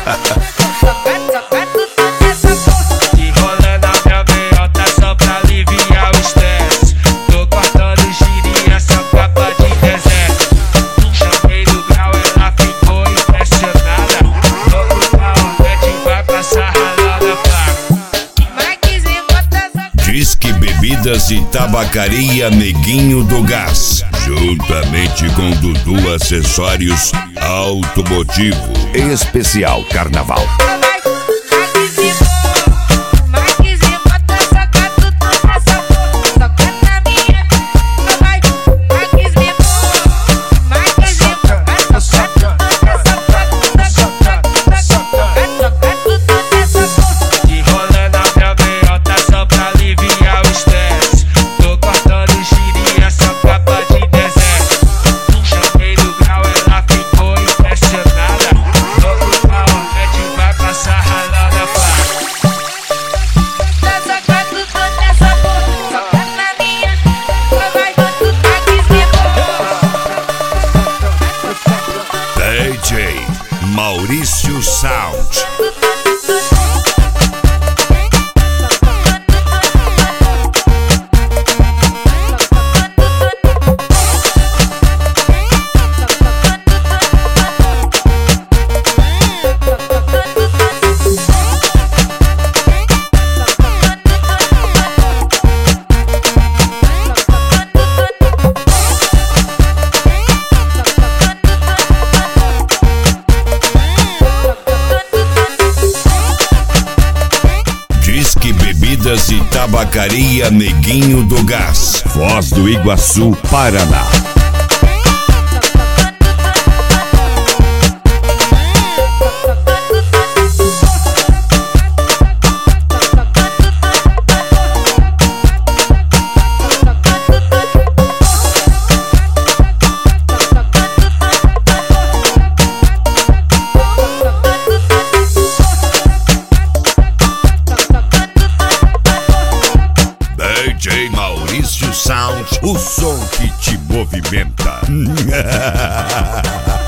Enrolando a minha meiota só pra aliviar o estresse. Tô cortando girinha, só capa de deserto. Chamei no grau, ela ficou impressionada. Vou pro Hornet, vai passar ralada fraca. Disque Bebidas e Tabacaria Neguinho do Gás, juntamente com Dudu Acessórios Automotivo. Especial Carnaval. DJ Maurício Sound. Disque Bebidas e Tabacaria Neguinho do Gás, Foz do Iguaçu, Paraná. DJ Maurício Sound, o som que te movimenta.